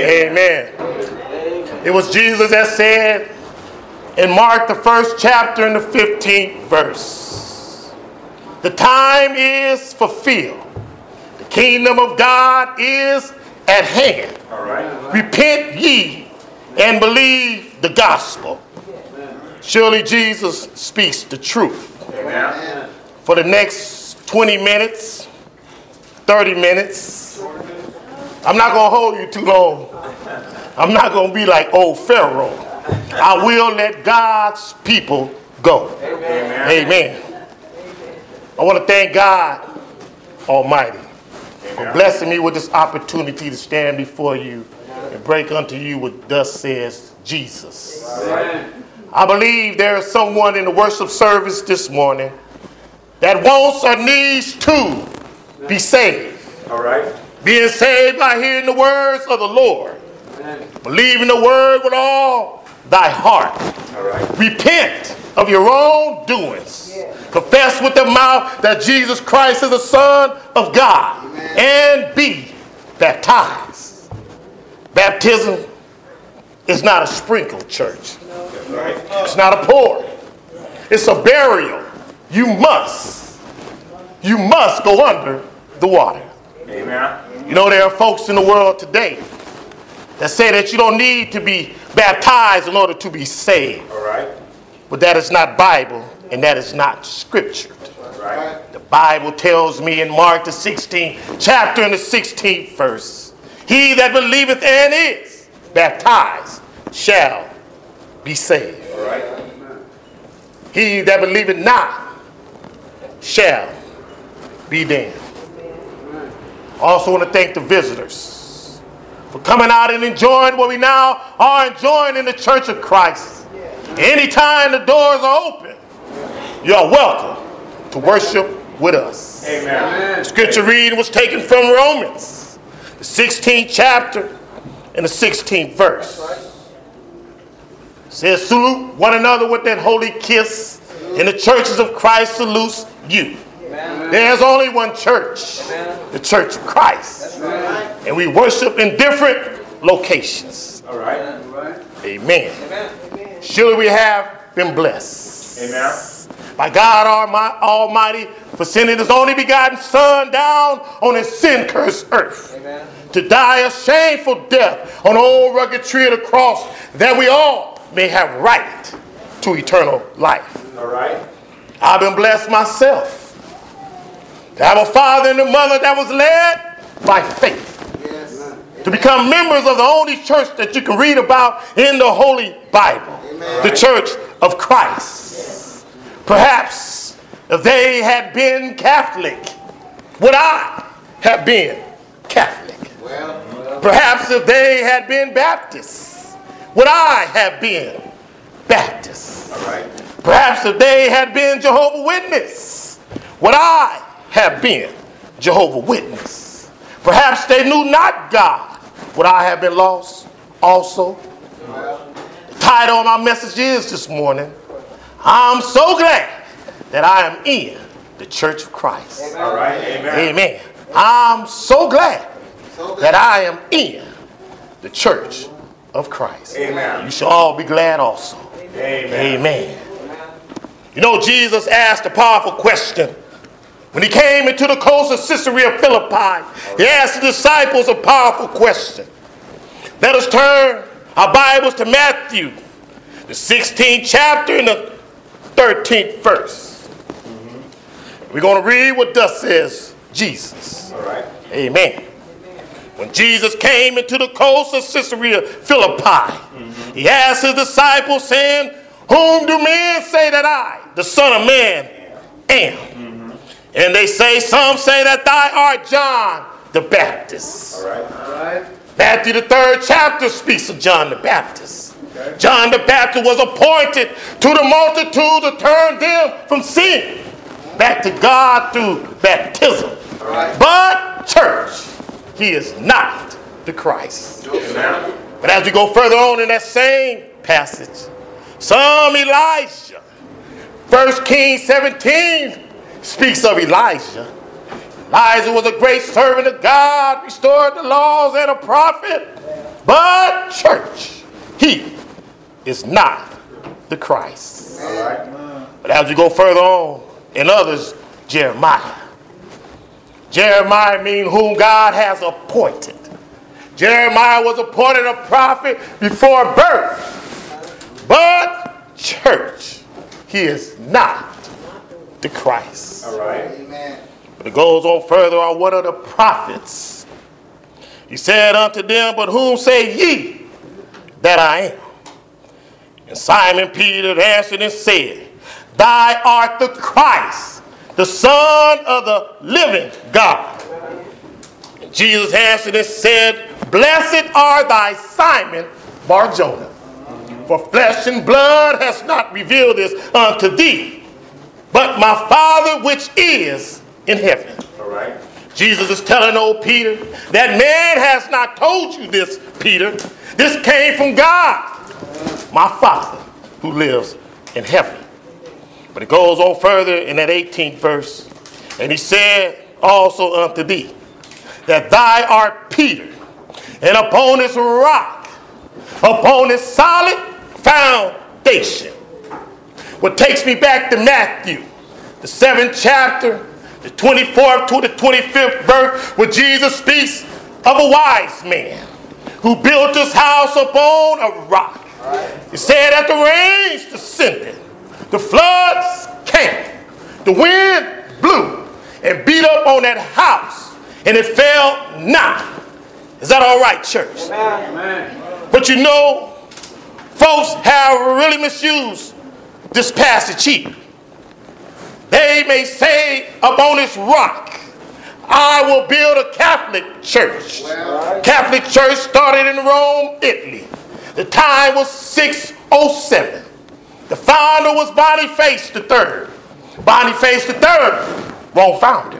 Amen. It was Jesus that said in Mark, the 1st chapter and the 15th verse, the time is fulfilled. The kingdom of God is at hand. All right. Repent ye and believe the gospel. Surely Jesus speaks the truth. Amen. For the next 20 minutes, 30 minutes, I'm not going to hold you too long. I'm not going to be like old Pharaoh. I will let God's people go. Amen. Amen. I want to thank God Almighty for blessing me with this opportunity to stand before you and break unto you what thus says Jesus. Amen. I believe there is someone in the worship service this morning that wants or needs to be saved. All right. Being saved by hearing the words of the Lord. Believing the word with all thy heart. All right. Repent of your own doings. Confess with the mouth that Jesus Christ is the Son of God. And be baptized. Baptism is not a sprinkle, church. That's right. It's not a pour. It's a burial. You must go under the water. Amen. You know, there are folks in the world today that say that you don't need to be baptized in order to be saved. All right. But that is not Bible, and that is not Scripture. All right. The Bible tells me in Mark the 16th chapter and the 16th verse, he that believeth and is baptized shall be saved. All right. He that believeth not shall be damned. I also want to thank the visitors for coming out and enjoying what we now are enjoying in the Church of Christ. Anytime the doors are open, you are welcome to worship with us. Amen. The scripture reading was taken from Romans, the 16th chapter and the 16th verse. It says, salute one another with that holy kiss, and the churches of Christ salutes you. There's only one church, the Church of Christ. And we worship in different locations. All right. Amen. Surely we have been blessed. Amen. By God Almighty for sending his only begotten Son down on his sin-cursed earth. Amen. To die a shameful death on the old rugged tree of the cross, that we all may have right to eternal life. All right. I've been blessed myself to have a father and a mother that was led by faith. Yes. To become members of the only church that you can read about in the Holy Bible. Amen. The Church of Christ. Perhaps if they had been Catholic, would I have been Catholic? Well. Perhaps if they had been Baptists, would I have been Baptist? All right. Perhaps if they had been Jehovah's Witness, would I have been Jehovah's Witness? Perhaps they knew not God, would I have been lost also? The title of my message is this morning, I'm so glad that I am in the Church of Christ. All right. Amen. Amen. I'm so glad that I am in the Church of Christ. Amen. You shall all be glad also. Amen. Amen. You know, Jesus asked a powerful question. When he came into the coast of Caesarea Philippi, he asked the disciples a powerful question. Let us turn our Bibles to Matthew, the 16th chapter and the 13th verse. We're going to read what thus says Jesus. All right. Amen. When Jesus came into the coast of Caesarea Philippi, he asked his disciples, saying, whom do men say that I, the Son of Man, am? And they say, some say that thou art John the Baptist. All right. All right. Matthew the 3rd chapter speaks of John the Baptist. Okay. John the Baptist was appointed to the multitude to turn them from sin back to God through baptism. All right. But, church, he is not the Christ. Amen. But as we go further on in that same passage, some Elijah, 1 Kings 17 speaks of Elijah. Elijah was a great servant of God, restored the laws and a prophet. But church, he is not the Christ. All right. But as we go further on, in others, Jeremiah. Jeremiah means whom God has appointed. Jeremiah was appointed a prophet before birth. But church, he is not the Christ. All right. Amen. But it goes on further on what are the prophets. He said unto them, but whom say ye that I am? And Simon Peter answered and said, Thou art the Christ, the Son of the living God. And Jesus answered and said, Blessed art thou, Simon Bar-Jonah, for flesh and blood has not revealed this unto thee, but my Father which is in heaven. All right. Jesus is telling old Peter that man has not told you this, Peter. This came from God, my Father who lives in heaven. But it goes on further in that 18th verse. And he said also unto thee, that thou art Peter, and upon this rock, upon this solid foundation. What takes me back to Matthew, the 7th chapter, the 24th to the 25th verse, where Jesus speaks of a wise man who built his house upon a rock. He said that the rains descended, the floods came, the wind blew and beat up on that house, and it fell not. Is that all right, church? Amen. But you know, folks have really misused this passage here. They may say, upon this rock, I will build a Catholic church. Catholic church started in Rome, Italy. The time was 607. The founder was Boniface III. Boniface III, wrong founder.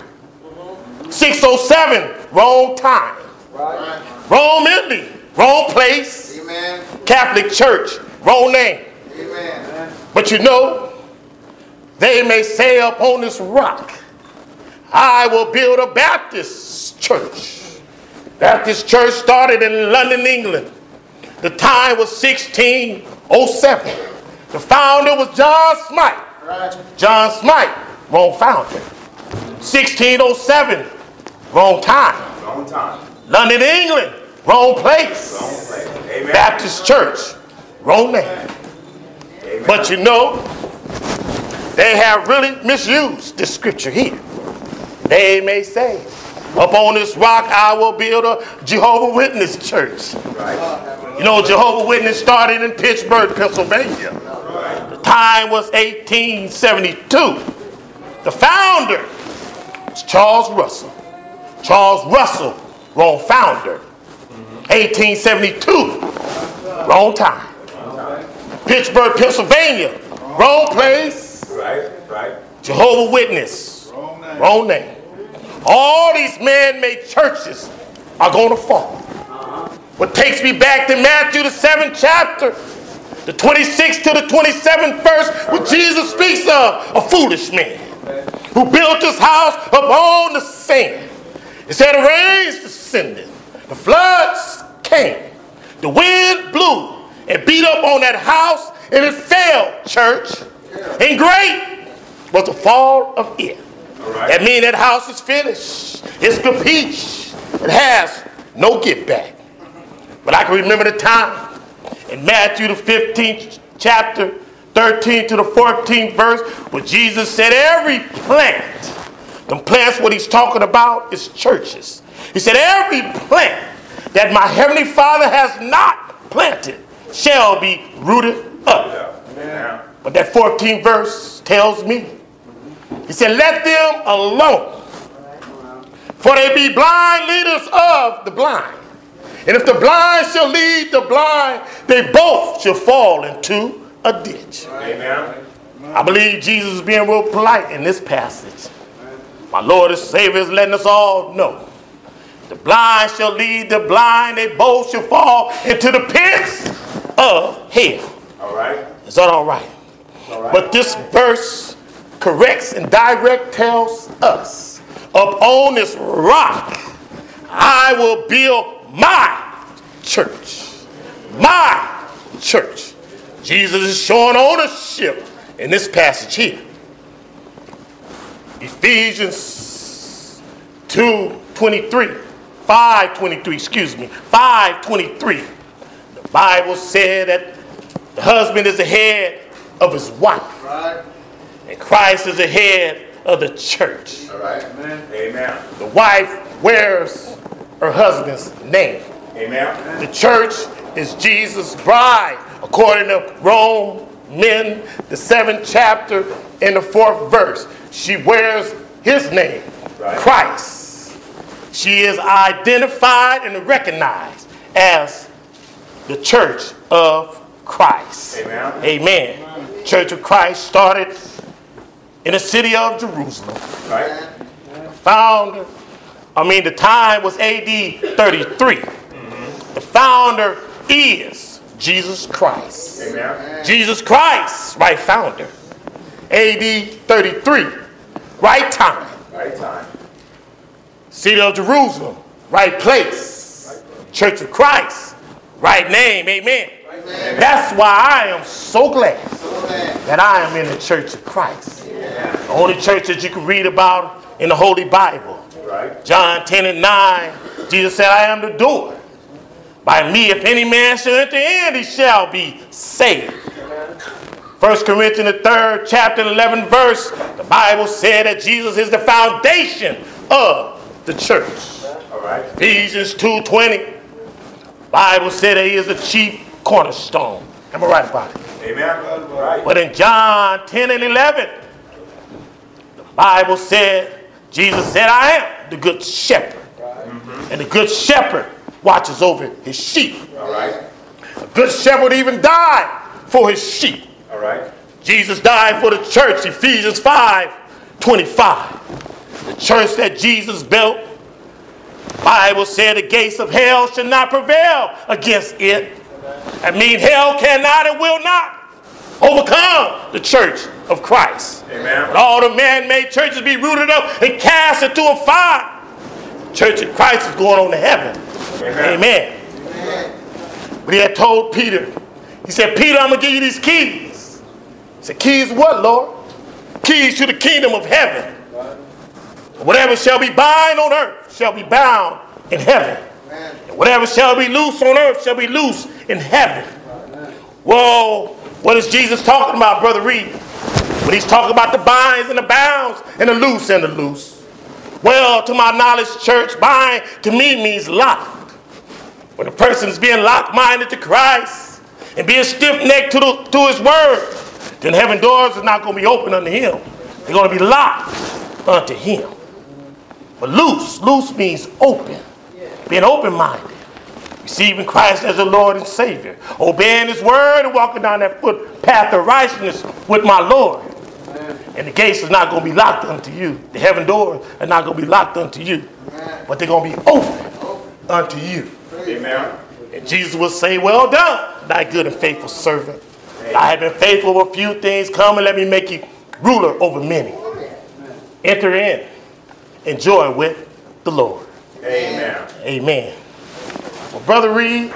607, wrong time. Rome, Italy, wrong place. Amen. Catholic church, wrong name. Amen. But you know, they may say upon this rock, I will build a Baptist church. Baptist church started in London, England. The time was 1607. The founder was John Smythe. John Smythe, wrong founder. 1607, wrong time. Long time. London, England, wrong place. Long place. Amen. Baptist church, wrong name. Amen. But you know, they have really misused this scripture here. They may say, upon this rock I will build a Jehovah's Witness church. Right. You know, Jehovah's Witness started in Pittsburgh, Pennsylvania. The time was 1872. The founder was Charles Russell. Charles Russell, wrong founder. 1872, wrong time. Pittsburgh, Pennsylvania, wrong place. Right. Jehovah's Witness, wrong name. All these man-made churches are going to fall. What takes me back to Matthew, the 7th chapter, the 26th to the 27th verse, where Jesus speaks of a foolish man who built his house upon the sand. It said the rains descended, the floods came, the wind blew and beat up on that house, and it fell, church. And great was the fall of it. Right. That means that house is finished. It's capiche. It has no get back. But I can remember the time in Matthew the 15th chapter, 13 to the 14th verse, where Jesus said every plant, them plants what he's talking about is churches. He said every plant that my heavenly Father has not planted shall be rooted up. Yeah. But that 14th verse tells me, he said, let them alone, for they be blind leaders of the blind. And if the blind shall lead the blind, they both shall fall into a ditch. Amen. I believe Jesus is being real polite in this passage. My Lord and Savior is letting us all know. The blind shall lead the blind, they both shall fall into the pits of hell. All right. Is that all right? All right. But this verse corrects and direct tells us, upon this rock I will build my church. My church. Jesus is showing ownership in this passage here. Ephesians 5:23. 5:23. The Bible said that the husband is the head of his wife. Right. And Christ is the head of the church. All right. Amen. Amen. The wife wears her husband's name. Amen. The church is Jesus' bride, according to Romans, the 7th chapter and the 4th verse. She wears his name, Right. Christ. She is identified and recognized as the church of Christ. Amen. Amen. Church of Christ started in the city of Jerusalem. Right. The time was AD 33. The founder is Jesus Christ. Amen. Jesus Christ, right founder. AD 33, right time. Right time. City of Jerusalem, right place. Church of Christ, right name. Amen. That's why I am so glad that I am in the Church of Christ. The only church that you can read about in the Holy Bible. Right. John 10:9, Jesus said, I am the door. By me, if any man shall enter in, he shall be saved. 1 Corinthians, the 3rd chapter, 11th verse, the Bible said that Jesus is the foundation of the church. All right. Ephesians 2:20, Bible said that he is the chief cornerstone. Am I right about it? Amen. Right. But in John 10:11, the Bible said, Jesus said, I am the good shepherd. And the good shepherd watches over his sheep. All right. The good shepherd even died for his sheep. All right. Jesus died for the church, Ephesians 5:25. The church that Jesus built, the Bible said the gates of hell should not prevail against it. That means hell cannot and will not overcome the church of Christ. Amen. But all the man-made churches be rooted up and cast into a fire. Church of Christ is going on to heaven. Amen. Amen. But he had told Peter, he said, Peter, I'm going to give you these keys. He said, keys what, Lord? Keys to the kingdom of heaven. Whatever shall be bound on earth shall be bound in heaven. And whatever shall be loose on earth shall be loose in heaven. Whoa, what is Jesus talking about, Brother Reed? When he's talking about the binds and the bounds and the loose and the loose. Well, to my knowledge, church, bind to me means locked. When a person is being locked-minded to Christ and being stiff-necked to his word, then heaven doors are not going to be open unto him. They're going to be locked unto him. But loose means open. Being open-minded. Receiving Christ as the Lord and Savior. Obeying his word and walking down that path of righteousness with my Lord. And the gates are not going to be locked unto you. The heaven doors are not going to be locked unto you. But they're going to be open unto you. Amen. And Jesus will say, well done, thy good and faithful servant. I have been faithful with a few things. Come and let me make you ruler over many. Enter in. Enjoy with the Lord. Amen. Amen. Well, Brother Reed,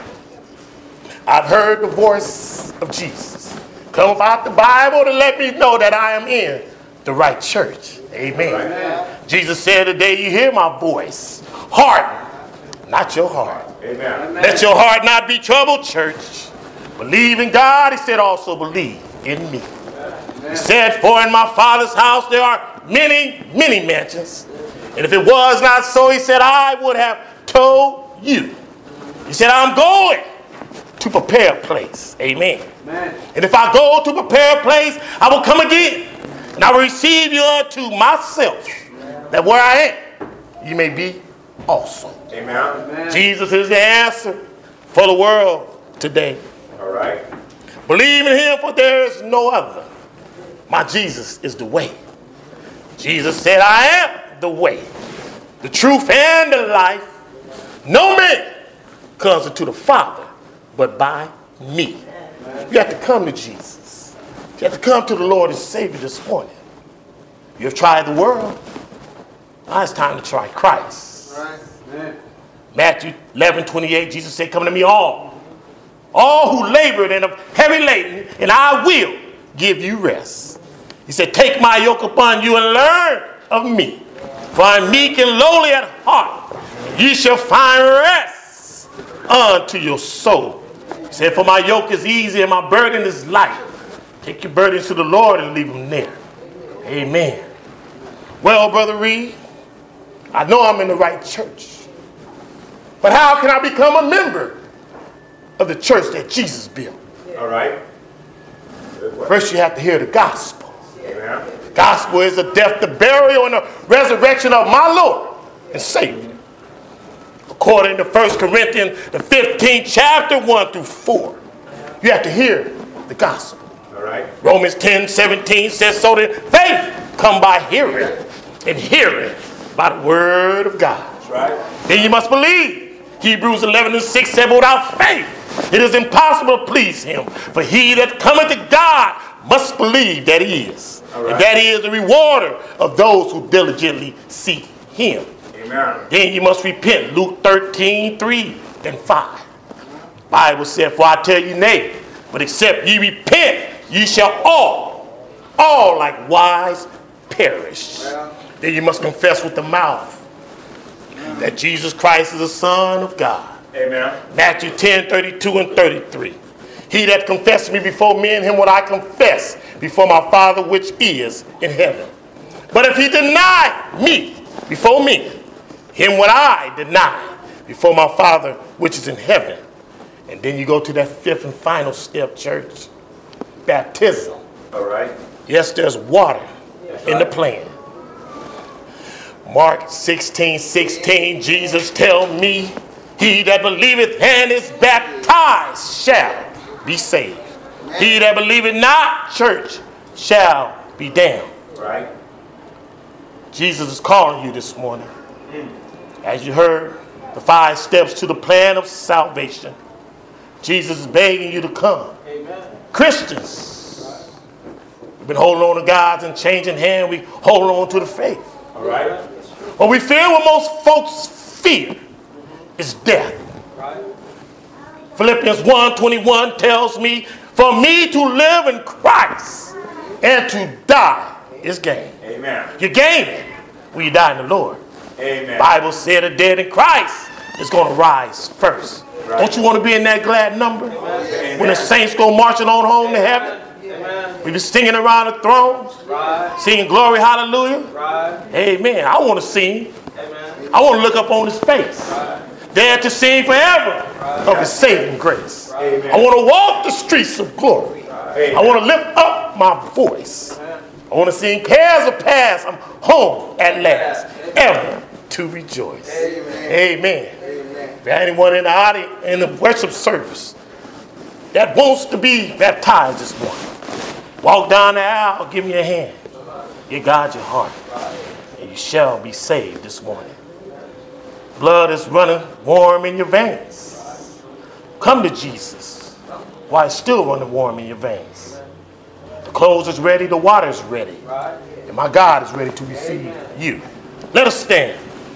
I've heard the voice of Jesus come about the Bible to let me know that I am in the right church. Amen. Amen. Jesus said, today you hear my voice. Harden, not your heart. Amen. Let your heart not be troubled, church. Believe in God, he said, also believe in me. He said, for in my Father's house there are many, many mansions. And if it was not so, he said, I would have told you. He said, I'm going to prepare a place. Amen. Amen. And if I go to prepare a place, I will come again. And I will receive you unto myself. That where I am, you may be also. Amen. Jesus is the answer for the world today. All right. Believe in him, for there is no other. My Jesus is the way. Jesus said, I am the way, the truth, and the life. No man comes into the Father but by me. You have to come to Jesus. You have to come to the Lord and Savior this morning. You have tried the world. Now it's time to try Christ. Matthew 11:28, Jesus said, come to me all who labored and are heavy laden, and I will give you rest. He said, take my yoke upon you and learn of me, for I am meek and lowly at heart. You shall find rest unto your soul. He said, for my yoke is easy and my burden is light. Take your burdens to the Lord and leave them there. Amen. Well, Brother Reed, I know I'm in the right church. But how can I become a member of the church that Jesus built? All right. First, you have to hear the gospel. Amen. The gospel is the death, the burial, and the resurrection of my Lord and Savior. According to 1 Corinthians, the 15th chapter, 1 through 4. You have to hear the gospel. All right. Romans 10:17 says, so that faith come by hearing, and hearing by the word of God. That's right. Then you must believe. Hebrews 11:6 said, without faith it is impossible to please him. For he that cometh to God must believe that he is. Right. And that he is the rewarder of those who diligently seek him. Amen. Then you must repent. Luke 13:3 and 5. Bible said, for I tell you nay, but except ye repent, ye shall all likewise perish. Then you must confess with the mouth that Jesus Christ is the Son of God. Amen. Matthew 10:32 and 33. He that confessed me before men, him will I confess before my Father which is in heaven. But if he deny me before men, him will I deny before my Father which is in heaven. And then you go to that fifth and final step, church. Baptism. All right. Yes, there's water in the plan. Mark 16:16, Jesus tell me, he that believeth and is baptized shall be saved. He that believeth not, church, shall be damned. Right. Jesus is calling you this morning. As you heard, the 5 steps to the plan of salvation. Jesus is begging you to come. Amen. Christians, we've been holding on to God's and changing hand. We hold on to the faith. All right. What we fear, what most folks fear, is death. Right. Philippians 1:21 tells me, for me to live in Christ and to die is gain. Amen. You're gaining when you die in the Lord. Amen. Bible said the dead in Christ is going to rise first. Right. Don't you want to be in that glad number? Amen. When the saints go marching on home to heaven, Amen. we be singing around the thrones, Right. singing glory, hallelujah. Right. Amen. I want to sing. Amen. I want to look up on his face. There to sing forever of his saving grace. Amen. I want to walk the streets of glory. Amen. I want to lift up my voice. I want to sing cares are past. I'm home at last, ever to rejoice. Amen. If there anyone in the audience, in the worship service that wants to be baptized this morning, walk down the aisle, give me a hand. Give God your heart, and you shall be saved this morning. Blood is running warm in your veins. Come to Jesus while it's still running warm in your veins. The clothes is ready, the water is ready, and my God is ready to receive you. Let us stand.